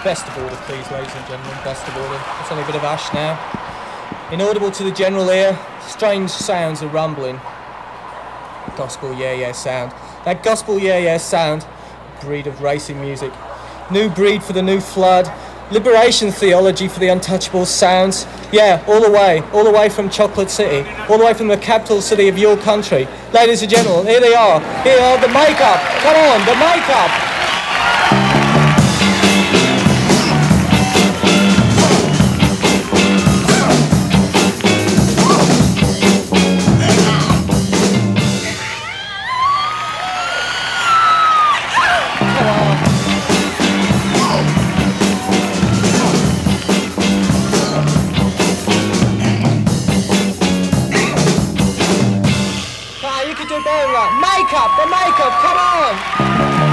Best of order, please, ladies and gentlemen, best of order. It's only a bit of ash now. Inaudible to the general ear, strange sounds are rumbling. Gospel yeah sound. That gospel yeah sound, breed of racing music. New breed for the new flood. Liberation theology for the untouchable sounds. Yeah, all the way from Chocolate City, all the way from the capital city of your country. Ladies and gentlemen, here they are. Here are the Makeup. Come on, the Makeup. The Makeup, come on!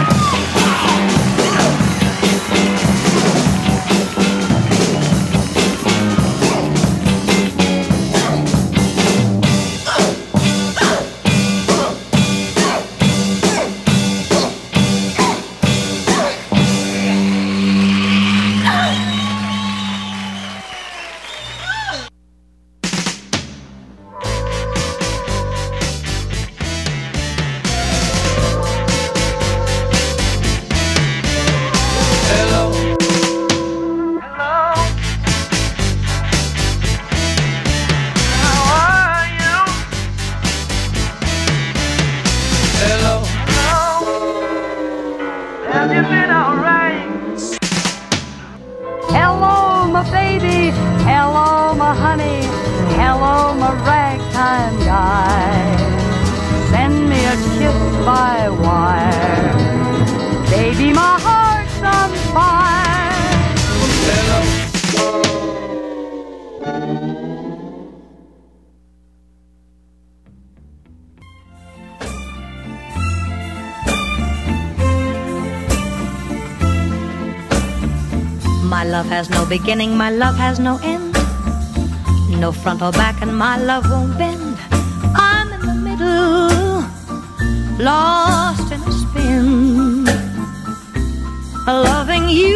My love has no beginning, my love has no end. No front or back, and my love won't bend. I'm in the middle, lost in a spin, loving you.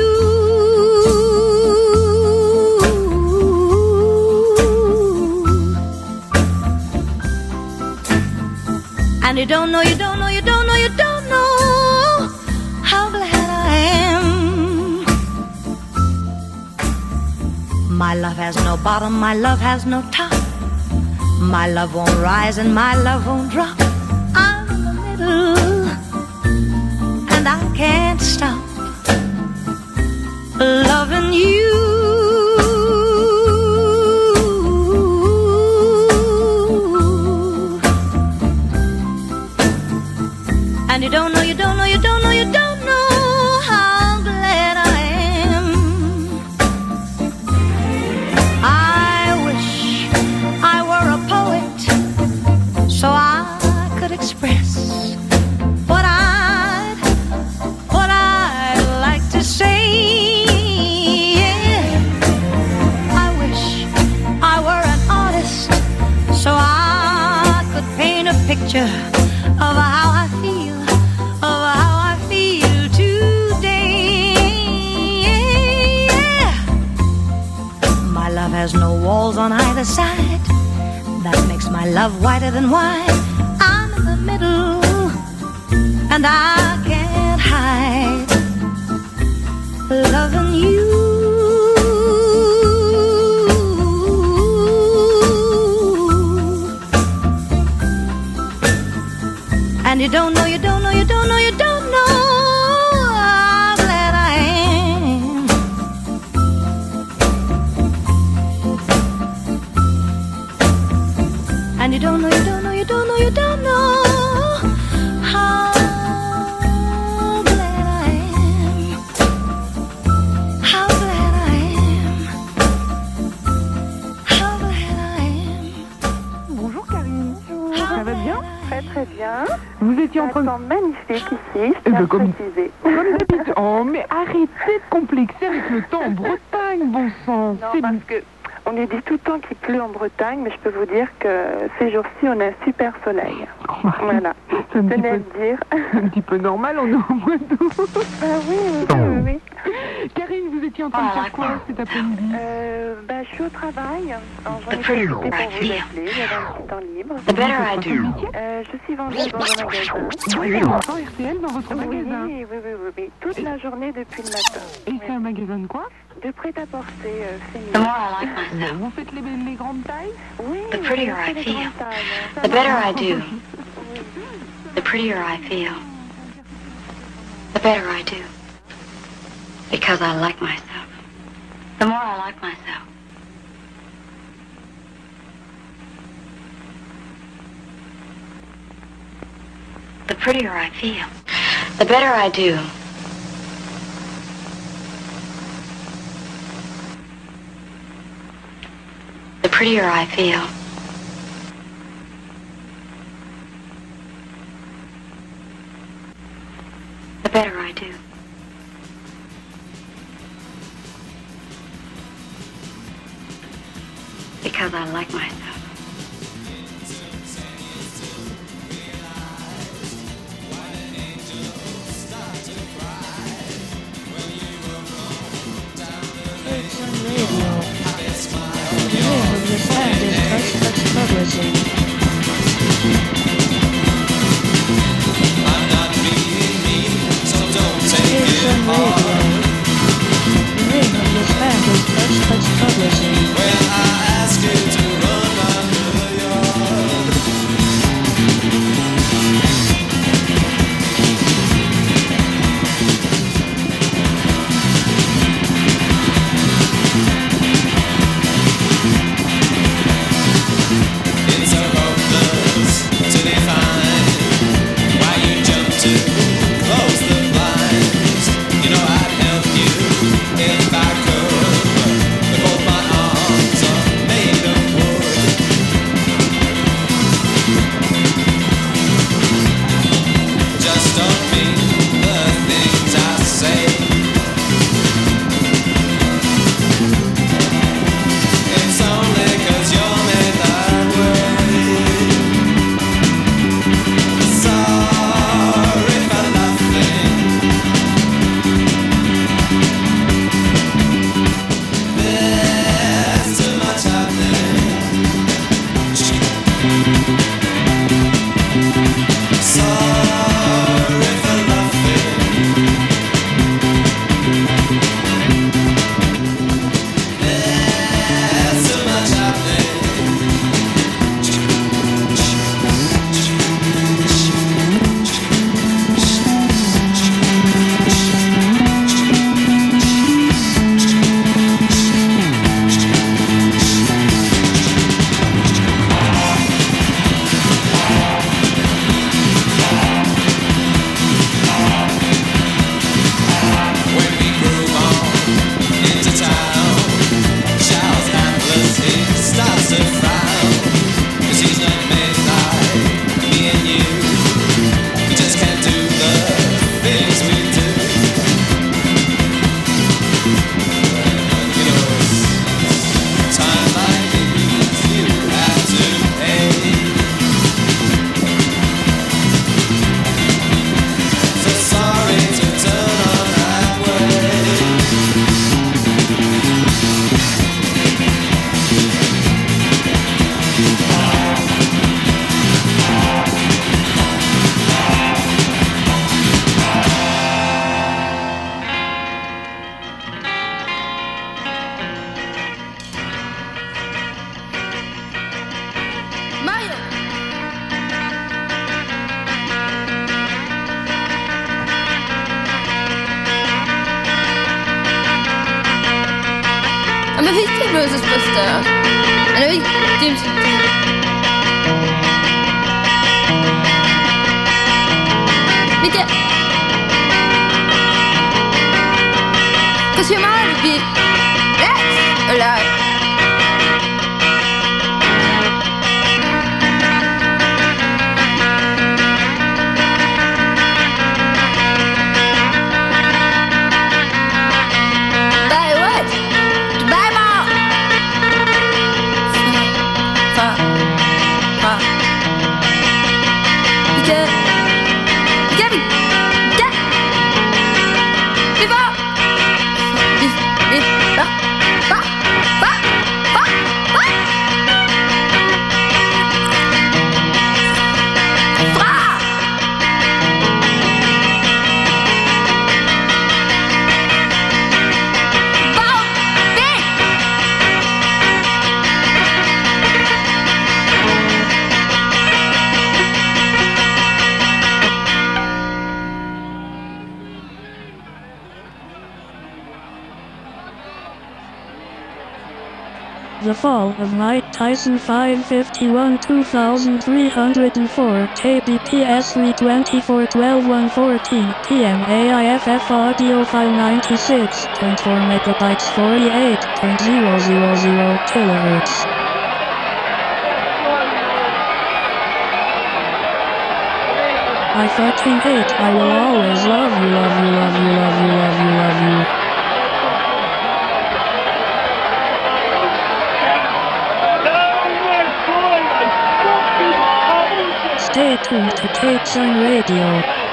And you don't know, you don't know, you don't know, you don't know how glad I am. My love has no bottom, my love has no top. My love won't rise and my love won't drop. I'm in the middle and I can't stop loving you. And you don't know, you don't know, you don't know, you don't know how glad I am. I wish I were a poet so I could express what I'd like to say. Yeah. I wish I were an artist so I could paint a picture of how I feel. Has no walls on either side. That makes my love whiter than wine. I'm in the middle and I can't hide loving you. And you don't know, you don't know, you don't know, you don't know how glad I am. And you don't know, you don't know, you don't know, you don't know how glad I am. How glad I am. How glad I am. Bonjour Karine. Ça va bien? Très très bien. Vous étiez en train de... magnifique ici, je tiens à préciser. Comme d'habitude. Oh, mais arrêtez de complexer avec le temps en Bretagne, bon sang. Non, parce que on nous dit tout le temps qu'il pleut en Bretagne, mais je peux vous dire que ces jours-ci, on a un super soleil. Voilà, je tenais à le dire. Un petit peu normal, on est au mois d'août. Ah oui. Karine, vous étiez en train de faire quoi cet après-midi? Je suis au travail. Alors, j'en ai profité pour vous appeler. J'avais un petit temps libre. Je suis vendeuse dans un magasin. Oui, on entend RTL dans votre magasin. Oui. Toute la journée depuis le matin. Et c'est un magasin de quoi? De prêt-à-porter féminin. Vous faites les grandes tailles? Oui, The prettier je fais I les feel, grandes tailles. the better I do. The prettier I feel, the better I do. Because I like myself. The more I like myself. The prettier I feel, the better I do. The prettier I feel, the better I do. Because I like myself. men vilken Bruces bästa? Eller vilken... Vilken... Cause your mind would be... That's alive. Before The Fall of Mike Tyson 551 2304 KBPS 324-12-114 PM AIFF audio file 96.4 megabytes 48.000 kilohertz. I fucking hate. I will always love you, love you, love you, love you, love you, love you. Stay tuned to Cape Sun Radio.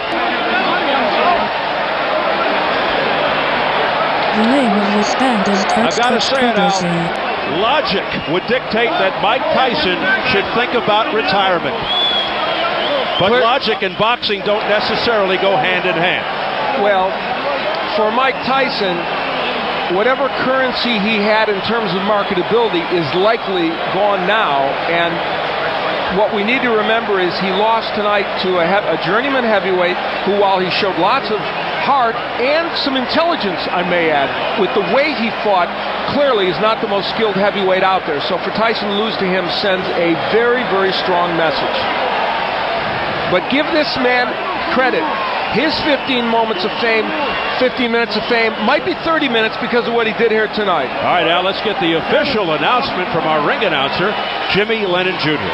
The name of this band is Touch I've got to Touch say it now. Touch. Logic would dictate that Mike Tyson should think about retirement. But logic and boxing don't necessarily go hand in hand. Well, for Mike Tyson, whatever currency he had in terms of marketability is likely gone now, and what we need to remember is he lost tonight to a journeyman heavyweight who, while he showed lots of heart and some intelligence, I may add, with the way he fought, clearly is not the most skilled heavyweight out there. So for Tyson to lose to him sends a very, very strong message. But give this man credit. His 15 moments of fame, 15 minutes of fame, might be 30 minutes because of what he did here tonight. All right, now let's get the official announcement from our ring announcer, Jimmy Lennon Jr.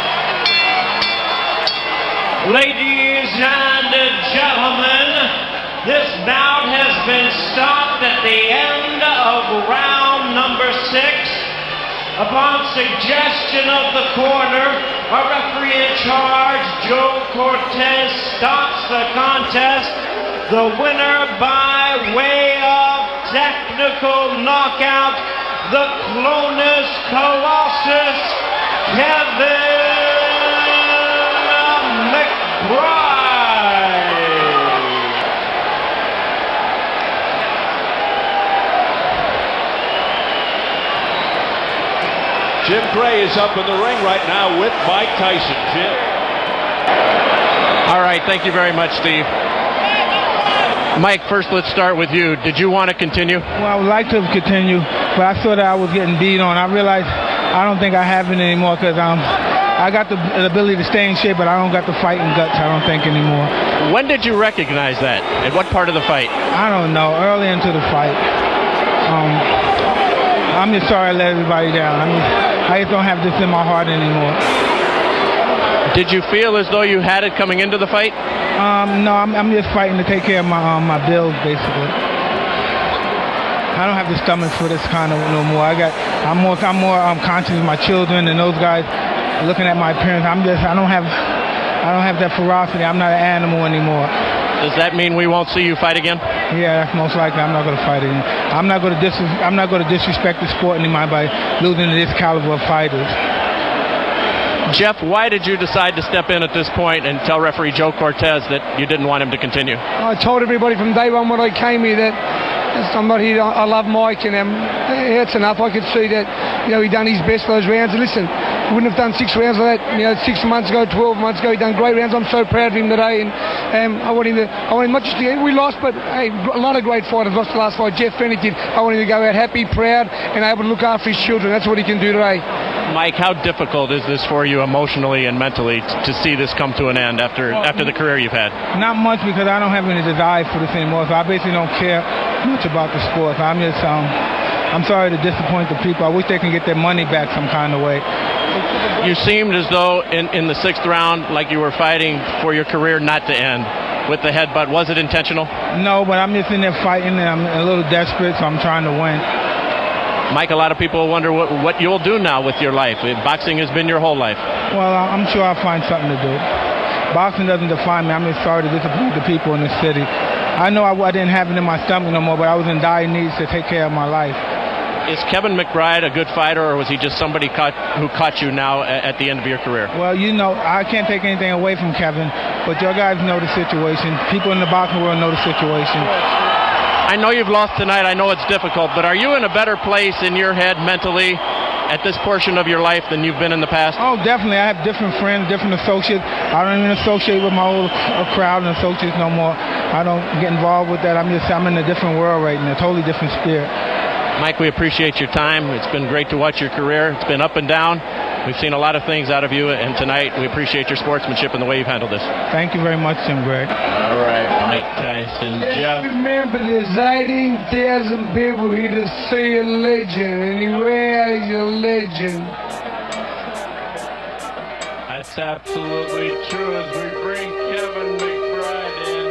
Ladies and gentlemen, this bout has been stopped at the end of round number 6. Upon suggestion of the corner, our referee in charge, Joe Cortez, stops the contest. The winner by way of technical knockout, the Clonus Colossus, Kevin McBride. Jim Gray is up in the ring right now with Mike Tyson. Jim. All right, thank you very much, Steve. Mike, first let's start with you. Did you want to continue? Well, I would like to continue, but I saw that I was getting beat on. I realized I don't think I have it anymore because I got the ability to stay in shape, but I don't got the fighting guts, I don't think, anymore. When did you recognize that? At what part of the fight? I don't know. Early into the fight. I'm just sorry I let everybody down. I just don't have this in my heart anymore. Did you feel as though you had it coming into the fight? No, I'm just fighting to take care of my bills, basically. I don't have the stomach for this kind of no more. I'm more conscious of my children and those guys looking at my appearance. I don't have that ferocity. I'm not an animal anymore. Does that mean we won't see you fight again? Yeah, that's most likely. I'm not going to fight again. I'm not going to disrespect the sport anymore by losing to this caliber of fighters. Jeff, why did you decide to step in at this point and tell referee Joe Cortez that you didn't want him to continue? I told everybody from day one when I came here that I'm not here. I love Mike, and that's enough. I could see that, he done his best for those rounds. And listen, he wouldn't have done 6 rounds like that, 6 months ago, 12 months ago. He done great rounds. I'm so proud of him today, and I want him not just to, we lost, but hey, a lot of great fighters lost the last fight. Jeff Fennick did. I want him to go out happy, proud, and able to look after his children. That's what he can do today. Mike, how difficult is this for you emotionally and mentally to see this come to an end after the career you've had? Not much, because I don't have any desire for this anymore, so I basically don't care much about the sport. I'm just, I'm sorry to disappoint the people. I wish they can get their money back some kind of way. You seemed as though in the 6th round, like you were fighting for your career not to end with the headbutt. Was it intentional? No, but I'm just in there fighting, and I'm a little desperate, so I'm trying to win. Mike, a lot of people wonder what you'll do now with your life. Boxing has been your whole life. Well, I'm sure I'll find something to do. Boxing doesn't define me. I'm just sorry to disappoint the people in the city. I know I didn't have it in my stomach no more, but I was in dire needs to take care of my life. Is Kevin McBride a good fighter, or was he just somebody who caught you now at the end of your career? Well, I can't take anything away from Kevin, but your guys know the situation. People in the boxing world know the situation. I know you've lost tonight. I know it's difficult, but are you in a better place in your head mentally at this portion of your life than you've been in the past? Oh, definitely. I have different friends, different associates. I don't even associate with my old crowd and associates no more. I don't get involved with that. I'm in a different world right now, a totally different spirit. Mike, we appreciate your time. It's been great to watch your career. It's been up and down. We've seen a lot of things out of you, and tonight we appreciate your sportsmanship and the way you've handled this. Thank you very much, Tim Greg. All right, Mike Tyson. Jeff. Remember, there's 18,000 people here to see a legend, and where is your legend? That's absolutely true as we bring Kevin McBride in.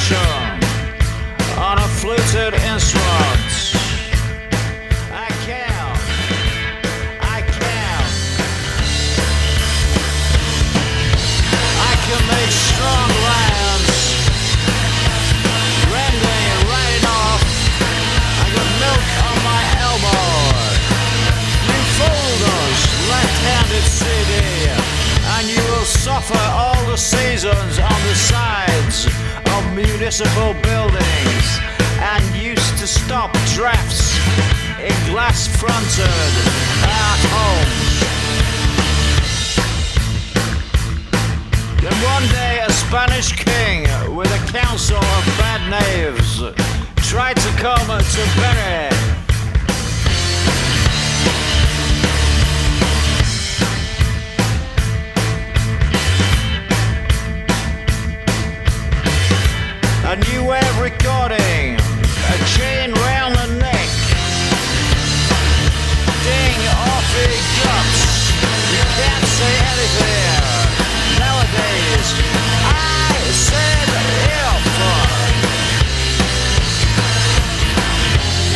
nation on a fluted instrument. I can make strong lines, rending and riding off. I got milk on my elbow, new folders, left-handed CD, and you will suffer all the seasons on the sides of municipal buildings, and used to stop drafts in glass-fronted art homes. Then one day a Spanish king with a council of bad knaves tried to come to bury a new way of recording, a chain round the neck, ding off your guts, you can't say anything. Nowadays, I said if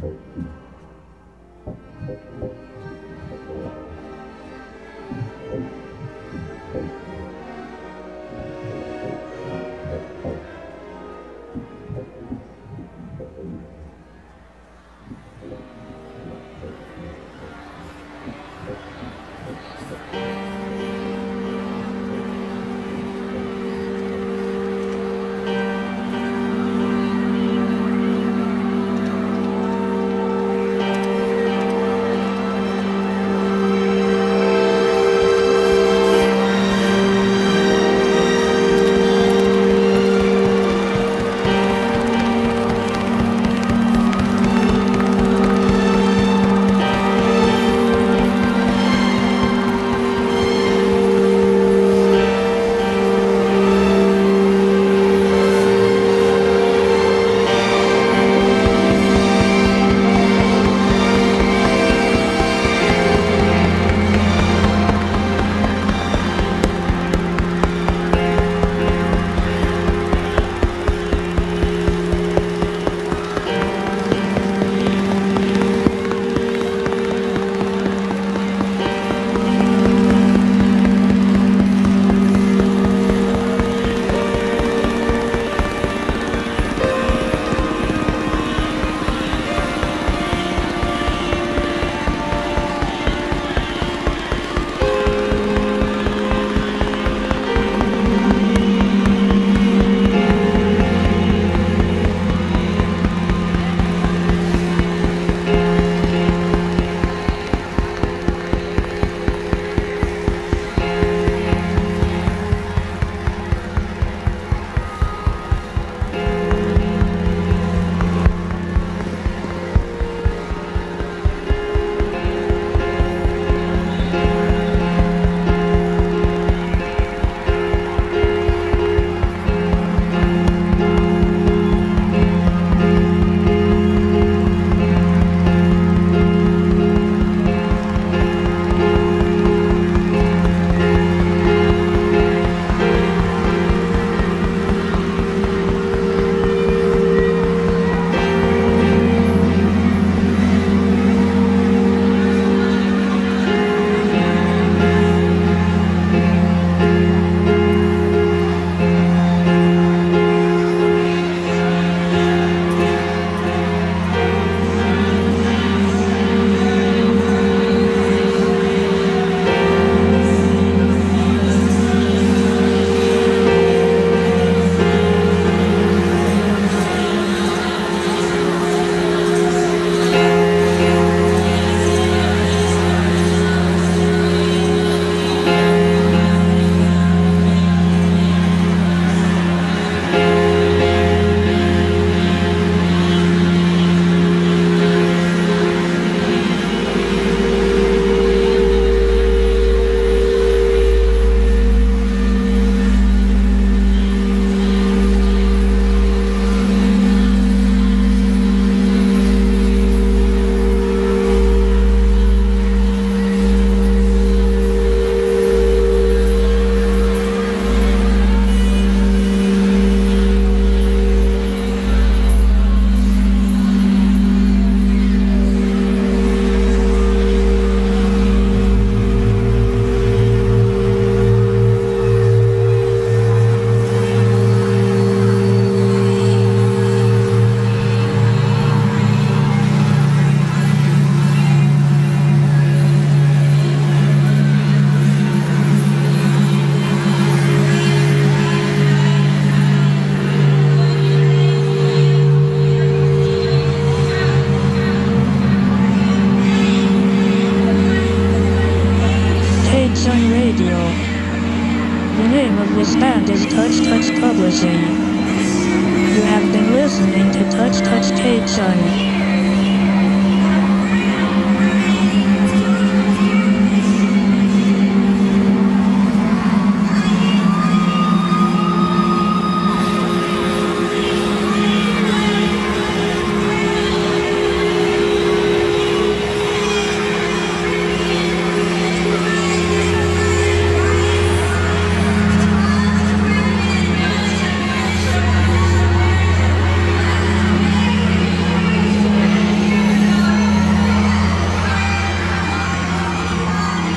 Publishing. You have been listening to Touch Kate Sun.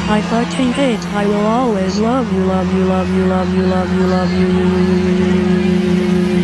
I fucking hate. I will always love you, love you, love you, love you, love you, love you.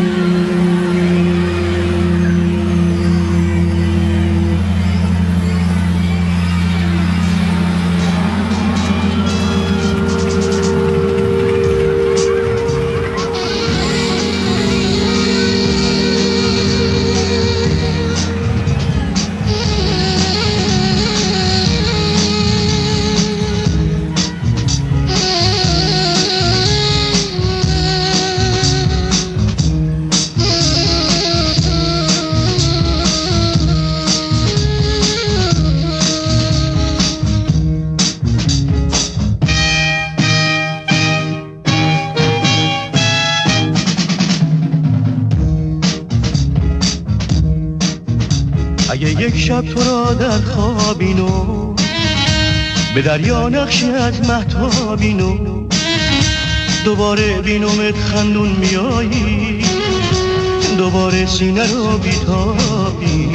اگه یک شب تو را در خوابینو به دریا نقشی از مهتابینو دوباره بینومت خندون میایی دوباره سینه رو بیتابی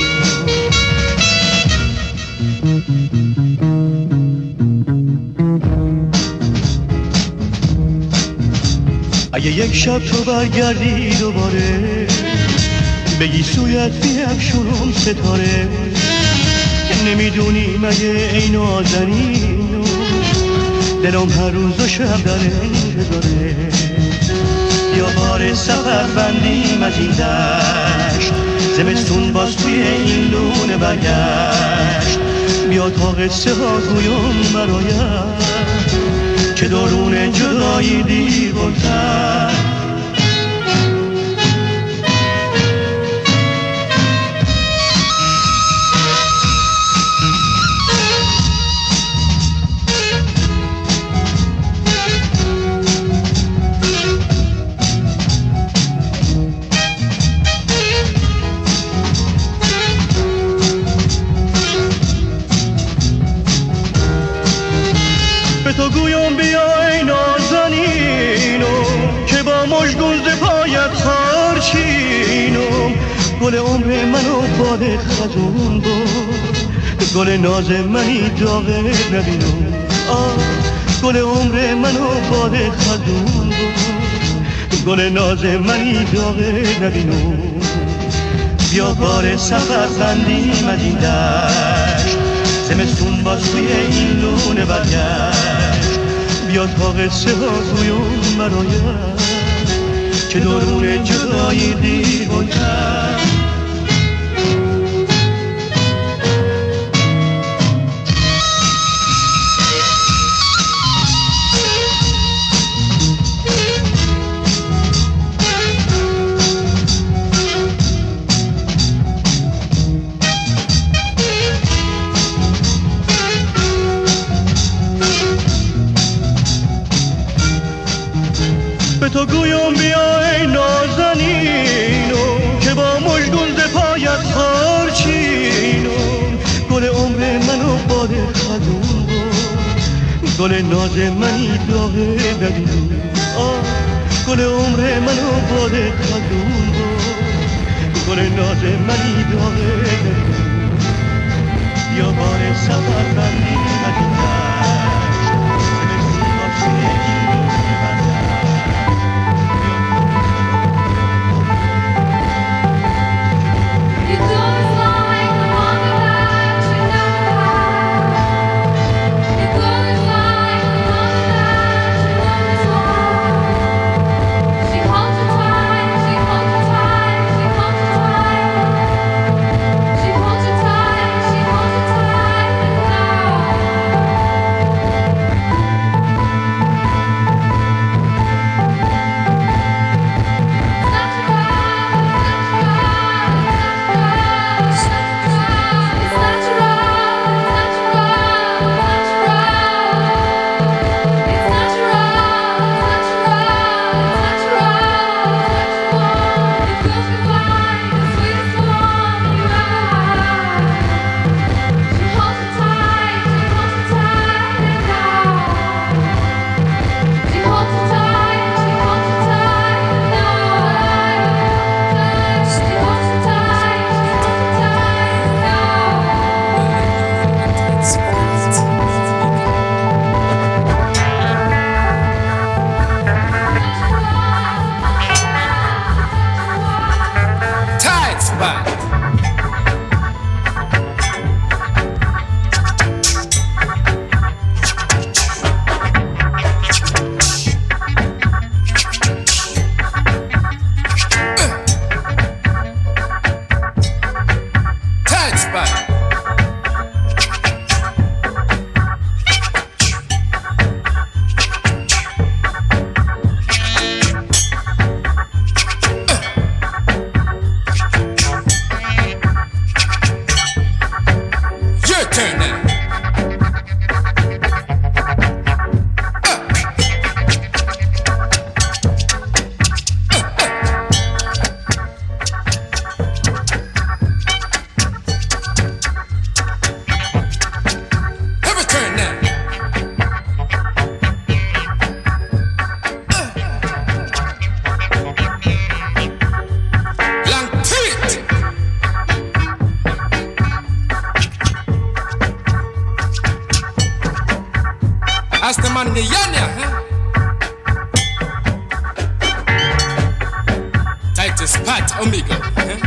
اگه یک شب تو برگردی دوباره بگی سویت بیفشونم ستاره نمیدونی مگه ای نازنینو دلم هر روز و شب در انتظاره یا بار سفر بندیم از این دشت زمستون باز توی این لونه برگشت بیا تا قصه ها گویم برایم که درون جدایی دیر بلتر تو گویم بیا ای نازنینم که با مژگون ز پایت خارچینم گل عمر منو باد خزون بود گل ناز منی داغه نبینم گل عمر منو باد خزون بود گل ناز منی داغه نبینم بیا بار سفر بندیم از این دشت زمستون باز توی این لونه برگشت بیا تا قصه ها گویم برایم که درون جدایی دیر بلتر به تو گویم بیا ای نازنینم که با مژگون ز پایت خارچینم گل عمر منو باد خزون بود گل ناز منی داغه نبینم گل عمر منو باد خزون بود گل ناز منی داغه نبینم یا بار سفر بندیم از این دشت زمستون باز توی این لونه برگشت man in Yanya, huh? Titus Pat Omega, huh?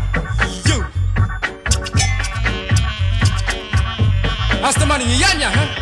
That's the money in Yanya, huh?